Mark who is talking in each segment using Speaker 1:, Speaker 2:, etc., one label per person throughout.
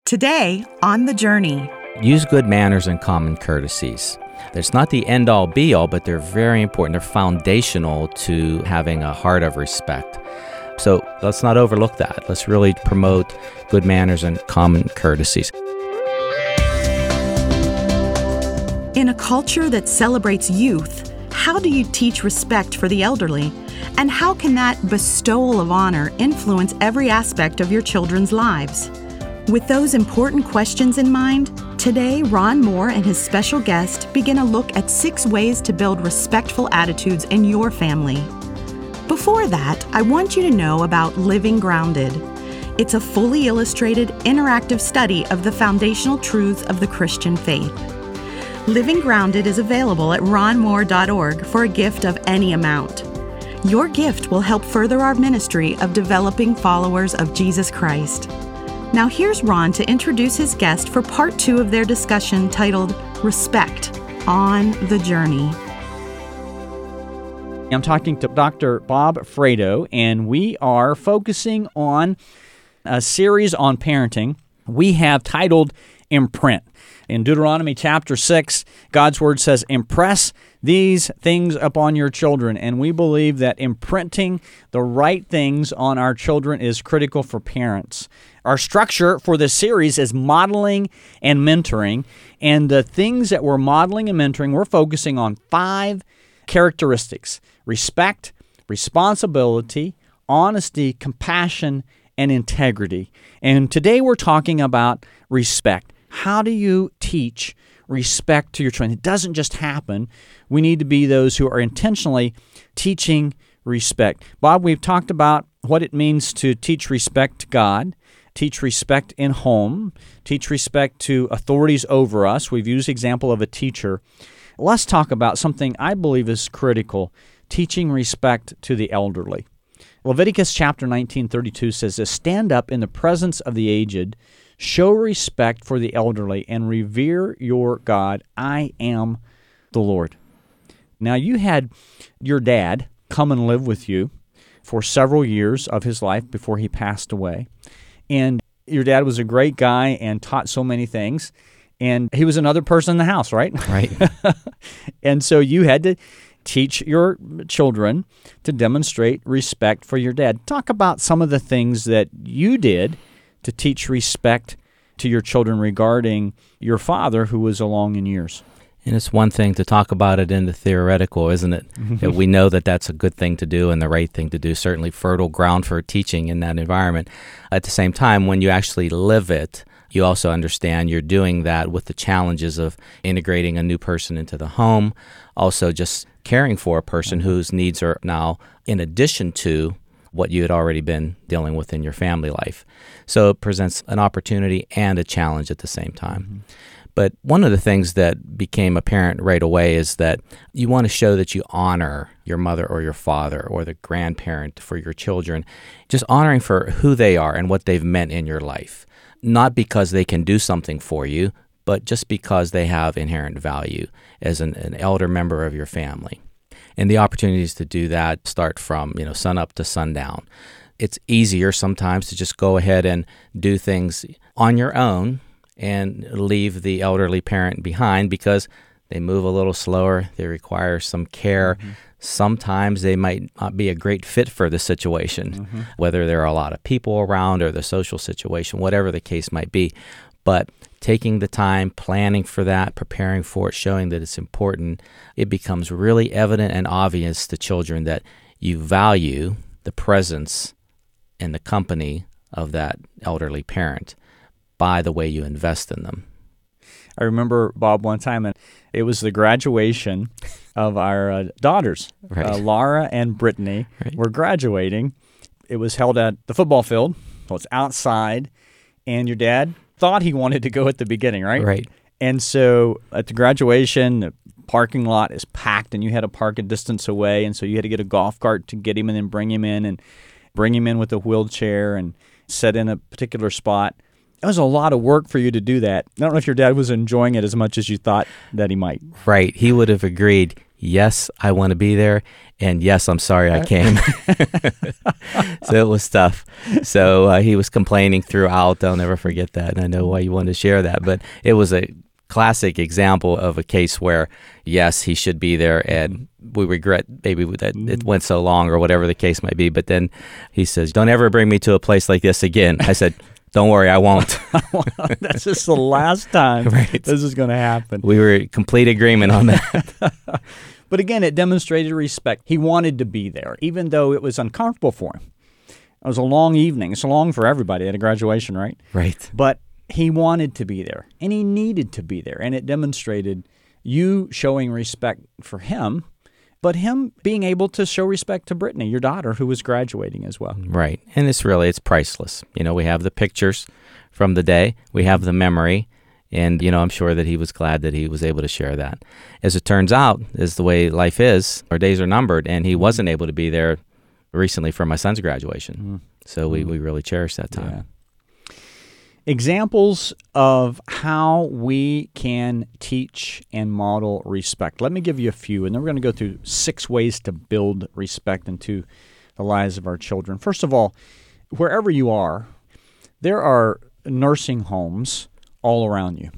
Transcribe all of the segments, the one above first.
Speaker 1: Today, on The Journey.
Speaker 2: Use good manners and common courtesies. It's not the end-all, be-all, but they're very important. They're foundational to having a heart of respect. So let's not overlook that. Let's really promote good manners and common courtesies.
Speaker 1: In a culture that celebrates youth, how do you teach respect for the elderly? And how can that bestowal of honor influence every aspect of your children's lives? With those important questions in mind, today Ron Moore and his special guest begin a look at 6 ways to build respectful attitudes in your family. Before that, I want you to know about Living Grounded. It's a fully illustrated, interactive study of the foundational truths of the Christian faith. Living Grounded is available at ronmoore.org for a gift of any amount. Your gift will help further our ministry of developing followers of Jesus Christ. Now here's Ron to introduce his guest for part 2 of their discussion titled Respect on the Journey.
Speaker 3: I'm talking to Dr. Bob Fredo, and we are focusing on a series on parenting we have titled Imprint. In Deuteronomy chapter 6, God's Word says, impress these things upon your children. And we believe that imprinting the right things on our children is critical for parents. Our structure for this series is modeling and mentoring. And the things that we're modeling and mentoring, we're focusing on 5 characteristics: respect, responsibility, honesty, compassion, and integrity. And today we're talking about respect. How do you teach respect to your children? It doesn't just happen. We need to be those who are intentionally teaching respect. Bob, we've talked about what it means to teach respect to God, teach respect in home, teach respect to authorities over us. We've used the example of a teacher. Let's talk about something I believe is critical, teaching respect to the elderly. Leviticus chapter 19:32 says this, stand up in the presence of the aged, show respect for the elderly, and revere your God. I am the Lord. Now, you had your dad come and live with you for several years of his life before he passed away. And your dad was a great guy and taught so many things. And he was another person in the house, right?
Speaker 2: Right.
Speaker 3: And so you had to teach your children to demonstrate respect for your dad. Talk about some of the things that you did to teach respect to your children regarding your father who was along in years.
Speaker 2: And it's one thing to talk about it in the theoretical, isn't it? That we know that that's a good thing to do and the right thing to do, certainly fertile ground for teaching in that environment. At the same time, when you actually live it, you also understand you're doing that with the challenges of integrating a new person into the home, also just caring for a person whose needs are now in addition to what you had already been dealing with in your family life. So it presents an opportunity and a challenge at the same time. But one of the things that became apparent right away is that you want to show that you honor your mother or your father or the grandparent for your children, just honoring for who they are and what they've meant in your life. Not because they can do something for you, but just because they have inherent value as an elder member of your family. And the opportunities to do that start from, sun up to sundown. It's easier sometimes to just go ahead and do things on your own and leave the elderly parent behind because they move a little slower, they require some care. Sometimes they might not be a great fit for the situation, whether there are a lot of people around or the social situation, whatever the case might be. But taking the time, planning for that, preparing for it, showing that it's important, it becomes really evident and obvious to children that you value the presence and the company of that elderly parent by the way you invest in them.
Speaker 3: I remember, Bob, one time, and it was the graduation of our daughters,
Speaker 2: Right.
Speaker 3: Laura and Brittany, were graduating. It was held at the football field, so it's outside, and your dad thought he wanted to go at the beginning, right?
Speaker 2: Right.
Speaker 3: And so at the graduation, the parking lot is packed, and you had to park a distance away, and so you had to get a golf cart to get him and then bring him in with a wheelchair and set in a particular spot. It was a lot of work for you to do that. I don't know if your dad was enjoying it as much as you thought that he might.
Speaker 2: Right. He would have agreed, yes, I want to be there, and yes, I'm sorry I came. So it was tough. So he was complaining throughout. I'll never forget that, and I know why you wanted to share that. But it was a classic example of a case where, yes, he should be there, and we regret maybe that it went so long or whatever the case might be. But then he says, don't ever bring me to a place like this again. I said, don't worry, I won't.
Speaker 3: That's just the last time
Speaker 2: Right.
Speaker 3: this is going to happen.
Speaker 2: We were in complete agreement on that.
Speaker 3: But again, it demonstrated respect. He wanted to be there, even though it was uncomfortable for him. It was a long evening. It's long for everybody at a graduation, right?
Speaker 2: Right.
Speaker 3: But he wanted to be there, and he needed to be there, and it demonstrated you showing respect for him, but him being able to show respect to Brittany, your daughter, who was graduating as well.
Speaker 2: Right. And it's priceless. We have the pictures from the day. We have the memory. And, I'm sure that he was glad that he was able to share that. As it turns out, is the way life is, our days are numbered, and he wasn't able to be there recently for my son's graduation. So we really cherished that time.
Speaker 3: Yeah. Examples of how we can teach and model respect. Let me give you a few, and then we're going to go through 6 ways to build respect into the lives of our children. First of all, wherever you are, there are nursing homes all around you.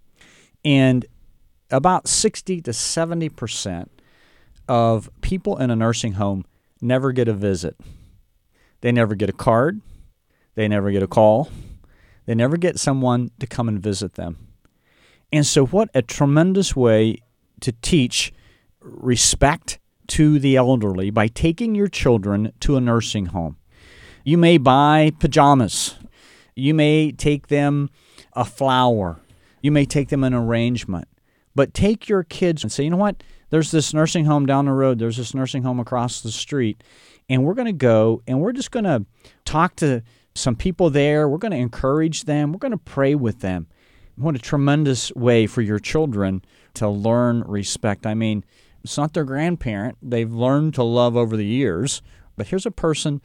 Speaker 3: And about 60 to 70% of people in a nursing home never get a visit. They never get a card. They never get a call. They never get someone to come and visit them. And so what a tremendous way to teach respect to the elderly by taking your children to a nursing home. You may buy pajamas. You may take them a flower. You may take them an arrangement. But take your kids and say, you know what? There's this nursing home down the road. There's this nursing home across the street. And we're going to go and we're just going to talk to some people there. We're going to encourage them. We're going to pray with them. What a tremendous way for your children to learn respect. I mean, it's not their grandparent. They've learned to love over the years. But here's a person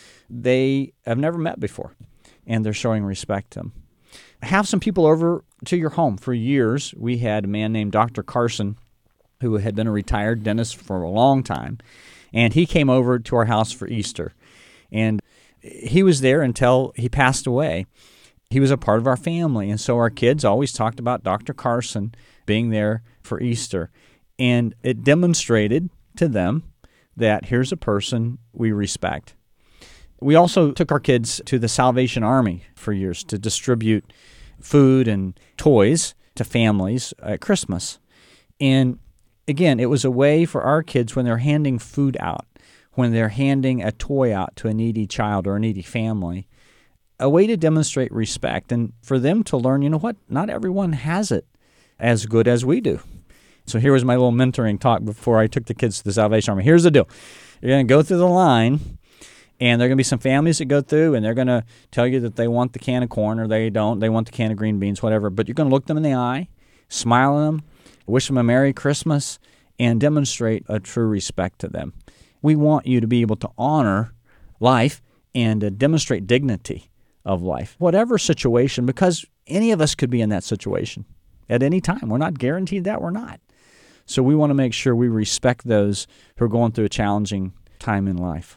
Speaker 3: they have never met before, and they're showing respect to them. Have some people over to your home. For years, we had a man named Dr. Carson, who had been a retired dentist for a long time, and he came over to our house for Easter. And he was there until he passed away. He was a part of our family, and so our kids always talked about Dr. Carson being there for Easter. And it demonstrated to them that here's a person we respect. We also took our kids to the Salvation Army for years to distribute food and toys to families at Christmas. And again, it was a way for our kids when they're handing food out, when they're handing a toy out to a needy child or a needy family, a way to demonstrate respect and for them to learn, you know what, not everyone has it as good as we do. So here was my little mentoring talk before I took the kids to the Salvation Army. Here's the deal. You're going to go through the line, and there are going to be some families that go through, and they're going to tell you that they want the can of corn or they don't. They want the can of green beans, whatever. But you're going to look them in the eye, smile at them, wish them a Merry Christmas, and demonstrate a true respect to them. We want you to be able to honor life and demonstrate dignity of life, whatever situation, because any of us could be in that situation at any time. We're not guaranteed that we're not. So we want to make sure we respect those who are going through a challenging time in life.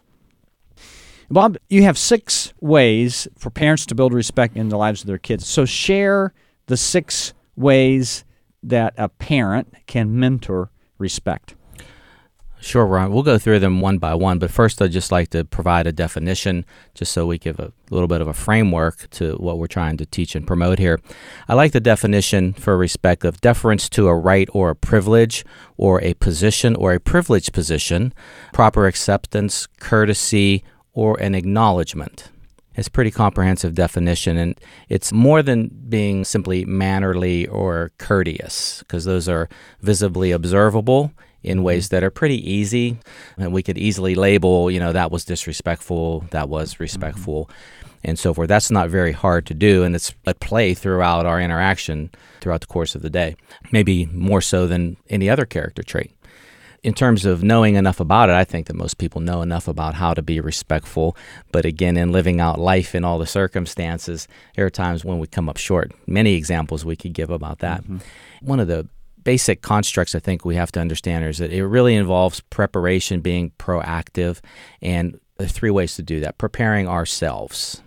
Speaker 3: Bob, you have 6 ways for parents to build respect in the lives of their kids. So share the 6 ways that a parent can mentor respect.
Speaker 2: Sure, Ron. We'll go through them one by one, but first I'd just like to provide a definition just so we give a little bit of a framework to what we're trying to teach and promote here. I like the definition for respect of deference to a right or a privilege or a position or a privileged position, proper acceptance, courtesy, or an acknowledgement. It's a pretty comprehensive definition, and it's more than being simply mannerly or courteous, because those are visibly observable in ways that are pretty easy, and we could easily label, that was disrespectful, that was respectful, and so forth. That's not very hard to do, and it's at play throughout our interaction throughout the course of the day, maybe more so than any other character trait. In terms of knowing enough about it, I think that most people know enough about how to be respectful, but again, in living out life in all the circumstances, there are times when we come up short. Many examples we could give about that. One of the basic constructs I think we have to understand is that it really involves preparation, being proactive, and there are 3 ways to do that. Preparing ourselves.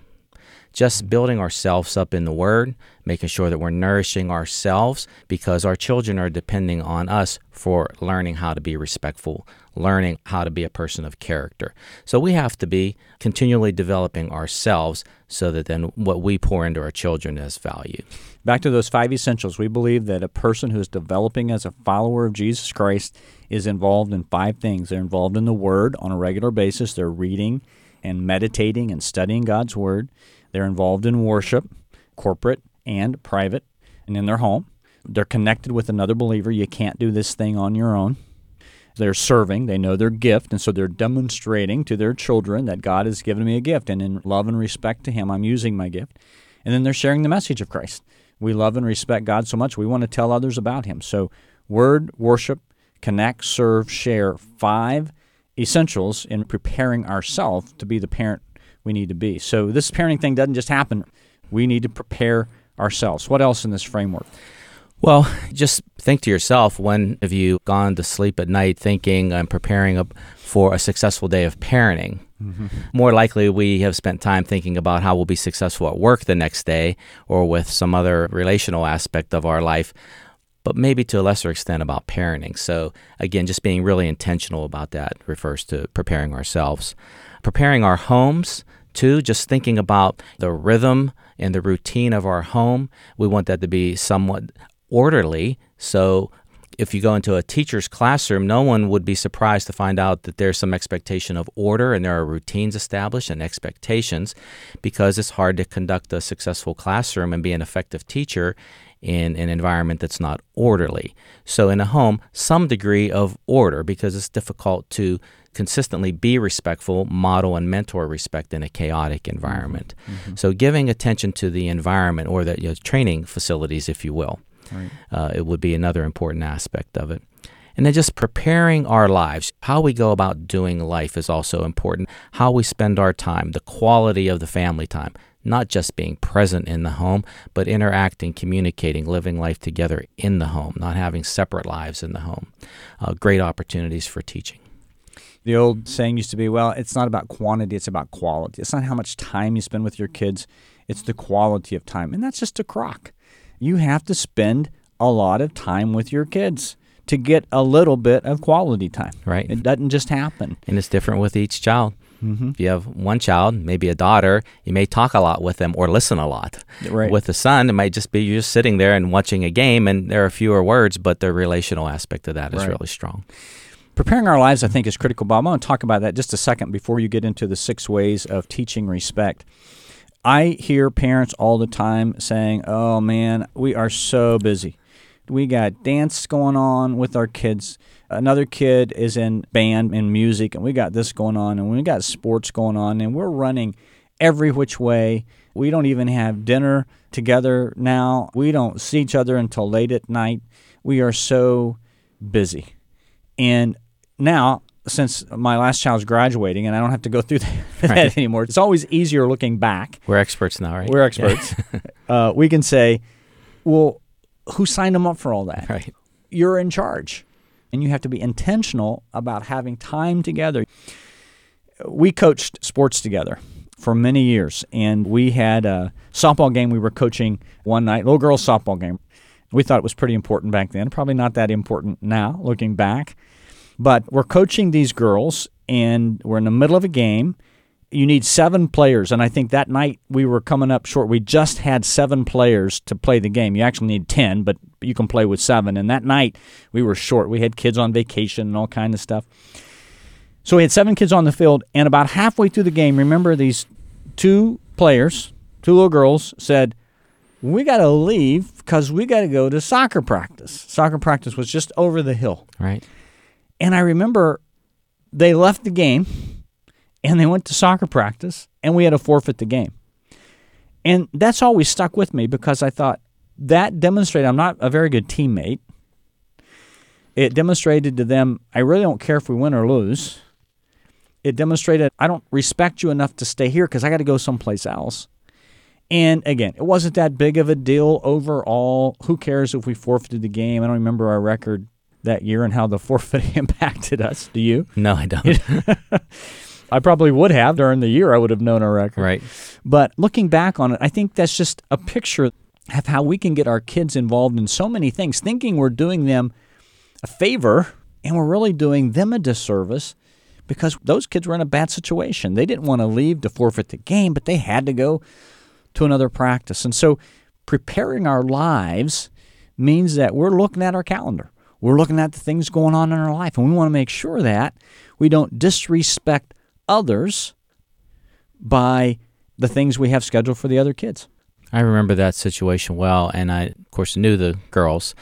Speaker 2: Just building ourselves up in the Word, making sure that we're nourishing ourselves because our children are depending on us for learning how to be respectful, learning how to be a person of character. So we have to be continually developing ourselves so that then what we pour into our children is valued.
Speaker 3: Back to those 5 essentials, we believe that a person who is developing as a follower of Jesus Christ is involved in 5 things. They're involved in the Word on a regular basis. They're reading and meditating and studying God's Word. They're involved in worship, corporate and private, and in their home. They're connected with another believer. You can't do this thing on your own. They're serving. They know their gift, and so they're demonstrating to their children that God has given me a gift, and in love and respect to Him, I'm using my gift. And then they're sharing the message of Christ. We love and respect God so much, we want to tell others about Him. So Word, worship, connect, serve, share, 5 essentials in preparing ourselves to be the parent we need to be. So this parenting thing doesn't just happen. We need to prepare ourselves. What else in this framework?
Speaker 2: Well, just think to yourself, when have you gone to sleep at night thinking, I'm preparing for a successful day of parenting? Mm-hmm. More likely, we have spent time thinking about how we'll be successful at work the next day or with some other relational aspect of our life, but maybe to a lesser extent about parenting. So again, just being really intentional about that refers to preparing ourselves. Preparing our homes, too, just thinking about the rhythm and the routine of our home. We want that to be somewhat orderly. So if you go into a teacher's classroom, no one would be surprised to find out that there's some expectation of order and there are routines established and expectations, because it's hard to conduct a successful classroom and be an effective teacher in an environment that's not orderly. So in a home, some degree of order, because it's difficult to consistently be respectful, model and mentor respect in a chaotic environment. Mm-hmm. So giving attention to the environment, or the training facilities, if you will, right. It would be another important aspect of it. And then just preparing our lives. How we go about doing life is also important. How we spend our time, the quality of the family time. Not just being present in the home, but interacting, communicating, living life together in the home, not having separate lives in the home. Great opportunities for teaching.
Speaker 3: The old saying used to be, well, it's not about quantity, it's about quality. It's not how much time you spend with your kids, it's the quality of time. And that's just a crock. You have to spend a lot of time with your kids to get a little bit of quality time.
Speaker 2: Right.
Speaker 3: It doesn't just happen.
Speaker 2: And it's different with each child. Mm-hmm. If you have one child, maybe a daughter, you may talk a lot with them or listen a lot.
Speaker 3: Right.
Speaker 2: With the son, it might just be you're just sitting there and watching a game, and there are fewer words, but the relational aspect of that is really strong.
Speaker 3: Preparing our lives, I think, is critical, Bob. I want to talk about that just a second before you get into the 6 ways of teaching respect. I hear parents all the time saying, oh, man, we are so busy. We got dance going on with our kids. Another kid is in band and music, and we got this going on, and we got sports going on, and we're running every which way. We don't even have dinner together now. We don't see each other until late at night. We are so busy. And now, since my last child's graduating, and I don't have to go through that anymore, it's always easier looking back.
Speaker 2: We're experts now, right?
Speaker 3: We're experts. Yeah. We can say, well, who signed them up for all that?
Speaker 2: Right.
Speaker 3: You're in charge. And you have to be intentional about having time together. We coached sports together for many years, and we had a softball game we were coaching one night, little girls' softball game. We thought it was pretty important back then, probably not that important now, looking back. But we're coaching these girls, and we're in the middle of a game. You need 7 players, and I think that night we were coming up short. We just had 7 players to play the game. You actually need 10, but you can play with 7. And that night we were short. We had kids on vacation and all kind of stuff. So we had 7 kids on the field, and about halfway through the game, remember these 2 players, 2 little girls, said, we got to leave because we got to go to soccer practice. Soccer practice was just over the hill.
Speaker 2: Right.
Speaker 3: And I remember they left the game, and they went to soccer practice, and we had to forfeit the game. And that's always stuck with me because I thought that demonstrated I'm not a very good teammate. It demonstrated to them I really don't care if we win or lose. It demonstrated I don't respect you enough to stay here because I got to go someplace else. And again, it wasn't that big of a deal overall. Who cares if we forfeited the game? I don't remember our record that year and how the forfeit impacted us. Do you?
Speaker 2: No, I don't.
Speaker 3: I probably would have during the year. I would have known our record.
Speaker 2: Right.
Speaker 3: But looking back on it, I think that's just a picture of how we can get our kids involved in so many things, thinking we're doing them a favor, and we're really doing them a disservice because those kids were in a bad situation. They didn't want to leave to forfeit the game, but they had to go to another practice. And so preparing our lives means that we're looking at our calendar. We're looking at the things going on in our life, and we want to make sure that we don't disrespect others by the things we have scheduled for the other kids.
Speaker 2: I remember that situation well, and I, of course, knew the girls,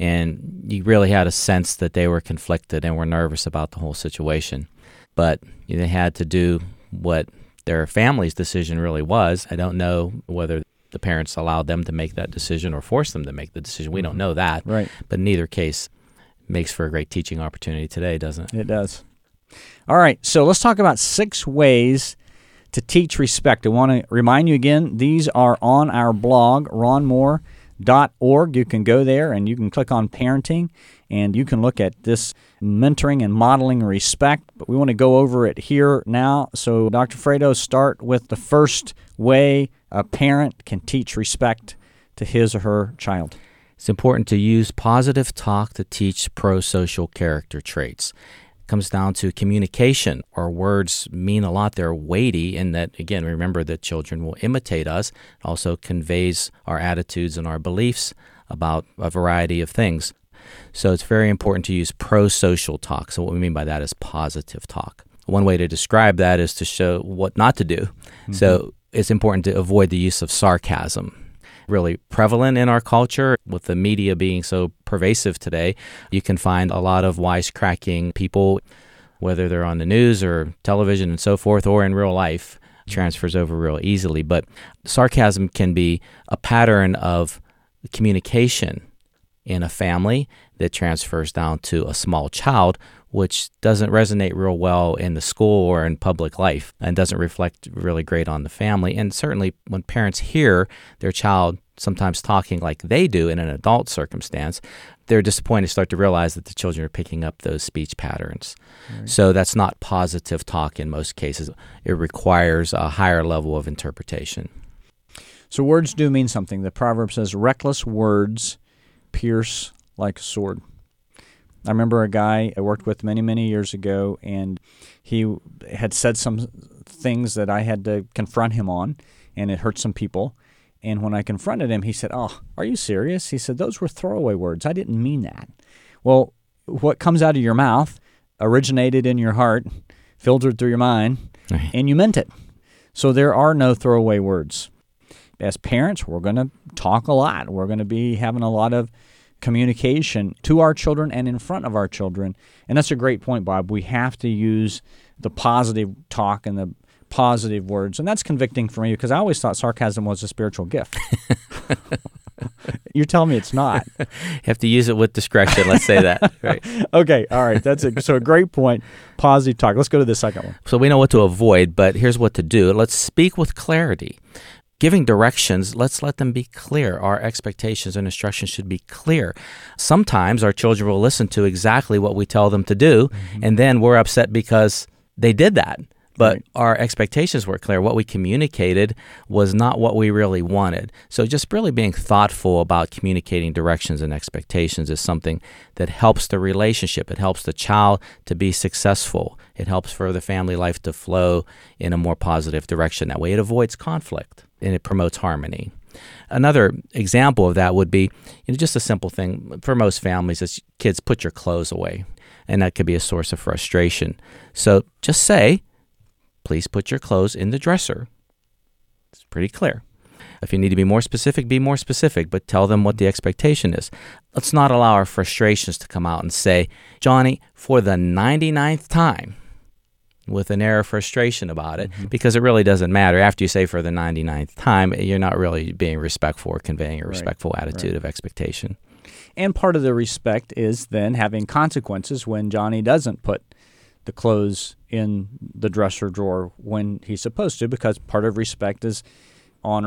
Speaker 2: and you really had a sense that they were conflicted and were nervous about the whole situation. But they had to do what their family's decision really was. I don't know whether the parents allowed them to make that decision or forced them to make the decision. We don't know that.
Speaker 3: Right.
Speaker 2: But in either case, makes for a great teaching opportunity today, doesn't it?
Speaker 3: It does. All right, so let's talk about 6 ways to teach respect. I want to remind you again, these are on our blog, ronmoore.org. You can go there and you can click on parenting, and you can look at this mentoring and modeling respect. But we want to go over it here now. So, Dr. Fredo, start with the first way a parent can teach respect to his or her child.
Speaker 2: It's important to use positive talk to teach pro-social character traits. It comes down to communication. Our words mean a lot. They're weighty in that, again, remember that children will imitate us. It also conveys our attitudes and our beliefs about a variety of things. So it's very important to use pro-social talk. So what we mean by that is positive talk. One way to describe that is to show what not to do. Mm-hmm. So it's important to avoid the use of sarcasm. Really prevalent in our culture, with the media being so pervasive today. You can find a lot of wisecracking people, whether they're on the news or television and so forth, or in real life, transfers over real easily. But sarcasm can be a pattern of communication in a family that transfers down to a small child, which doesn't resonate real well in the school or in public life and doesn't reflect really great on the family. And certainly when parents hear their child sometimes talking like they do in an adult circumstance, they're disappointed to start to realize that the children are picking up those speech patterns. Right. So that's not positive talk in most cases. It requires a higher level of interpretation.
Speaker 3: So words do mean something. The proverb says, reckless words pierce like a sword. I remember a guy I worked with many, many years ago, and he had said some things that I had to confront him on, and it hurt some people. And when I confronted him, he said, "Oh, are you serious?" He said, "Those were throwaway words. I didn't mean that." Well, what comes out of your mouth originated in your heart, filtered through your mind,
Speaker 2: right,
Speaker 3: and you meant it. So there are no throwaway words. As parents, we're going to talk a lot. We're going to be having a lot of communication to our children and in front of our children. And that's a great point, Bob. We have to use the positive talk and the positive words. And that's convicting for me because I always thought sarcasm was a spiritual gift. You're telling me it's not.
Speaker 2: You have to use it with discretion, let's say that. Right.
Speaker 3: Okay, all right. So a great point. Positive talk. Let's go to the second one.
Speaker 2: So we know what to avoid, but here's what to do. Let's speak with clarity. Giving directions, let's let them be clear. Our expectations and instructions should be clear. Sometimes our children will listen to exactly what we tell them to do, and then we're upset because they did that. But right, our expectations were clear. What we communicated was not what we really wanted. So just really being thoughtful about communicating directions and expectations is something that helps the relationship. It helps the child to be successful. It helps for the family life to flow in a more positive direction. That way it avoids conflict and it promotes harmony. Another example of that would be just a simple thing for most families is kids, put your clothes away. And that could be a source of frustration. So just say, please put your clothes in the dresser. It's pretty clear. If you need to be more specific, but tell them what the expectation is. Let's not allow our frustrations to come out and say, Johnny, for the 99th time, with an air of frustration about it, because it really doesn't matter. After you say for the 99th time, you're not really being respectful or conveying a respectful attitude of expectation.
Speaker 3: And part of the respect is then having consequences when Johnny doesn't put the clothes in the dresser drawer when he's supposed to, because part of respect is honoring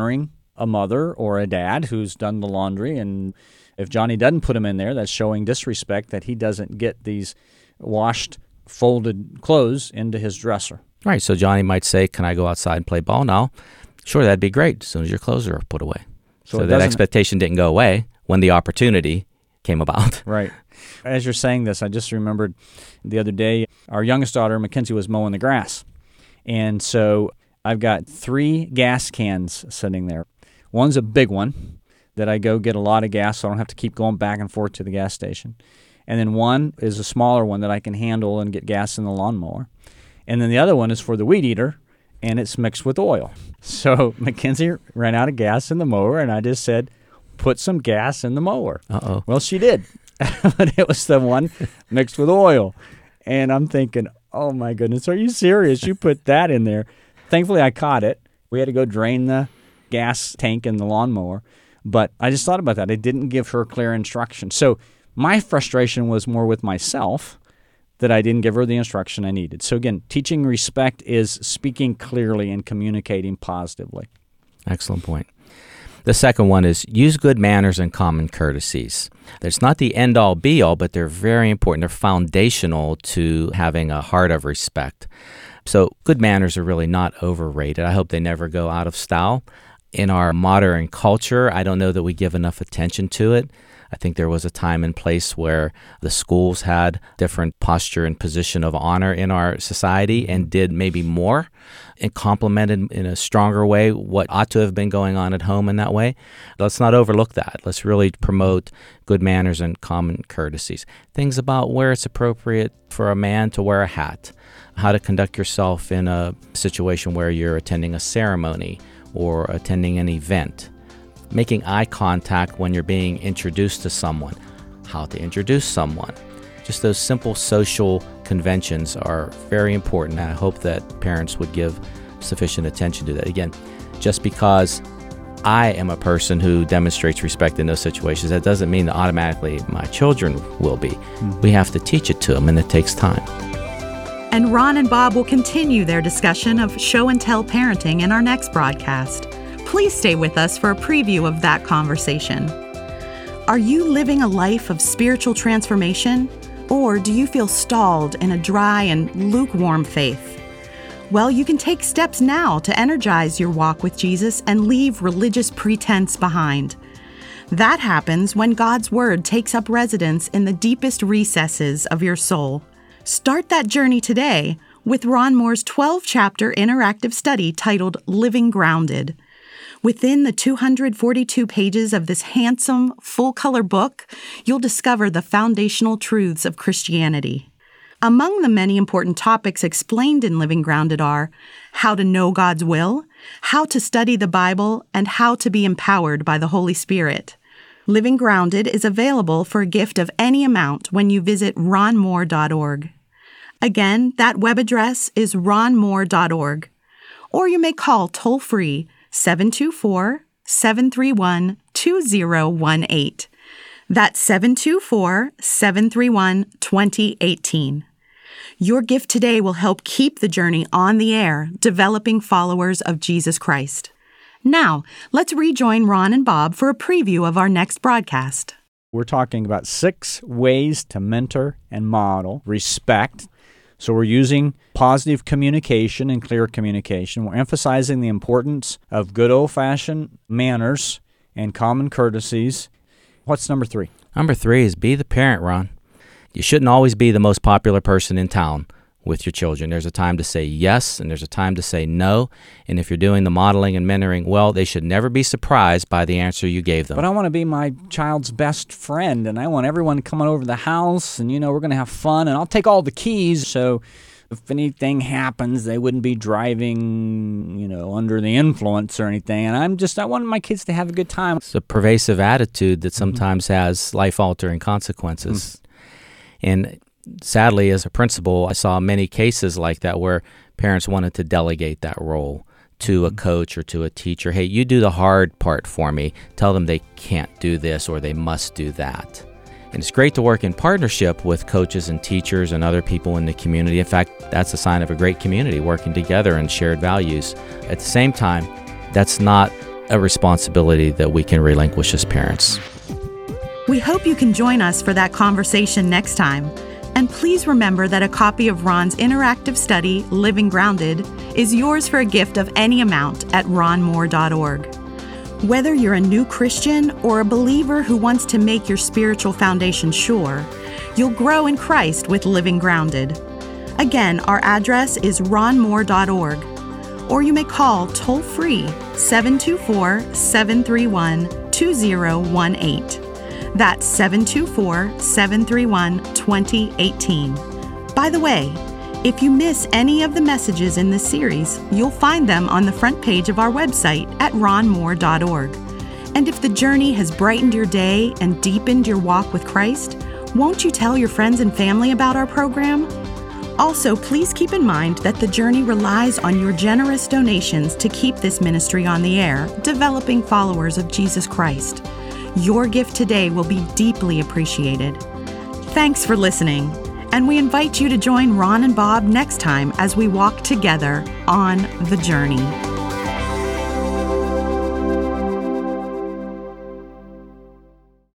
Speaker 3: a mother or a dad who's done the laundry, and if Johnny doesn't put them in there, that's showing disrespect that he doesn't get these washed, folded clothes into his dresser.
Speaker 2: Right, so Johnny might say, can I go outside and play ball now? Sure, that'd be great as soon as your clothes are put away. So that expectation didn't go away when the opportunity came about.
Speaker 3: Right. As you're saying this, I just remembered the other day, our youngest daughter, Mackenzie, was mowing the grass. And so I've got 3 gas cans sitting there. One's a big one that I go get a lot of gas so I don't have to keep going back and forth to the gas station. And then one is a smaller one that I can handle and get gas in the lawnmower. And then the other one is for the weed eater, and it's mixed with oil. So Mackenzie ran out of gas in the mower, and I just said, put some gas in the mower.
Speaker 2: Uh-oh.
Speaker 3: Well, she did. But it was the one mixed with oil. And I'm thinking, oh, my goodness, are you serious? You put that in there. Thankfully, I caught it. We had to go drain the gas tank in the lawnmower. But I just thought about that. I didn't give her clear instruction. So my frustration was more with myself that I didn't give her the instruction I needed. So again, teaching respect is speaking clearly and communicating positively.
Speaker 2: Excellent point. The second one is use good manners and common courtesies. It's not the end-all, be-all, but they're very important. They're foundational to having a heart of respect. So good manners are really not overrated. I hope they never go out of style. In our modern culture, I don't know that we give enough attention to it. I think there was a time and place where the schools had different posture and position of honor in our society and did maybe more and complemented in a stronger way what ought to have been going on at home in that way. Let's not overlook that. Let's really promote good manners and common courtesies. Things about where it's appropriate for a man to wear a hat, how to conduct yourself in a situation where you're attending a ceremony or attending an event. Making eye contact when you're being introduced to someone, how to introduce someone. Just those simple social conventions are very important. I hope that parents would give sufficient attention to that. Again, just because I am a person who demonstrates respect in those situations, that doesn't mean that automatically my children will be. We have to teach it to them, and it takes time.
Speaker 1: And Ron and Bob will continue their discussion of show and tell parenting in our next broadcast. Please stay with us for a preview of that conversation. Are you living a life of spiritual transformation, or do you feel stalled in a dry and lukewarm faith? Well, you can take steps now to energize your walk with Jesus and leave religious pretense behind. That happens when God's Word takes up residence in the deepest recesses of your soul. Start that journey today with Ron Moore's 12-chapter interactive study titled Living Grounded. Within the 242 pages of this handsome, full-color book, you'll discover the foundational truths of Christianity. Among the many important topics explained in Living Grounded are how to know God's will, how to study the Bible, and how to be empowered by the Holy Spirit. Living Grounded is available for a gift of any amount when you visit ronmoore.org. Again, that web address is ronmoore.org. Or you may call toll-free 724-731-2018. That's 724-731-2018. Your gift today will help keep the journey on the air, developing followers of Jesus Christ. Now, let's rejoin Ron and Bob for a preview of our next broadcast.
Speaker 3: We're talking about 6 ways to mentor and model respect. So we're using positive communication and clear communication. We're emphasizing the importance of good old-fashioned manners and common courtesies. What's number 3?
Speaker 2: Number 3 is be the parent, Ron. You shouldn't always be the most popular person in town with your children. There's a time to say yes, and there's a time to say no. And if you're doing the modeling and mentoring well, they should never be surprised by the answer you gave them.
Speaker 3: But I want to be my child's best friend, and I want everyone coming over to the house, and, we're going to have fun, and I'll take all the keys, so if anything happens, they wouldn't be driving, under the influence or anything. And I want my kids to have a good time.
Speaker 2: It's a pervasive attitude that sometimes has life-altering consequences. And sadly, as a principal, I saw many cases like that where parents wanted to delegate that role to a coach or to a teacher. Hey, you do the hard part for me. Tell them they can't do this or they must do that. And it's great to work in partnership with coaches and teachers and other people in the community. In fact, that's a sign of a great community, working together and shared values. At the same time, that's not a responsibility that we can relinquish as parents.
Speaker 1: We hope you can join us for that conversation next time. And please remember that a copy of Ron's interactive study, Living Grounded, is yours for a gift of any amount at ronmoore.org. Whether you're a new Christian or a believer who wants to make your spiritual foundation sure, you'll grow in Christ with Living Grounded. Again, our address is ronmoore.org, or you may call toll-free 724-731-2018. That's 724-731-2018. By the way, if you miss any of the messages in this series, you'll find them on the front page of our website at ronmoore.org. And if the journey has brightened your day and deepened your walk with Christ, won't you tell your friends and family about our program? Also, please keep in mind that the journey relies on your generous donations to keep this ministry on the air, developing followers of Jesus Christ. Your gift today will be deeply appreciated. Thanks for listening, and we invite you to join Ron and Bob next time as we walk together on the journey.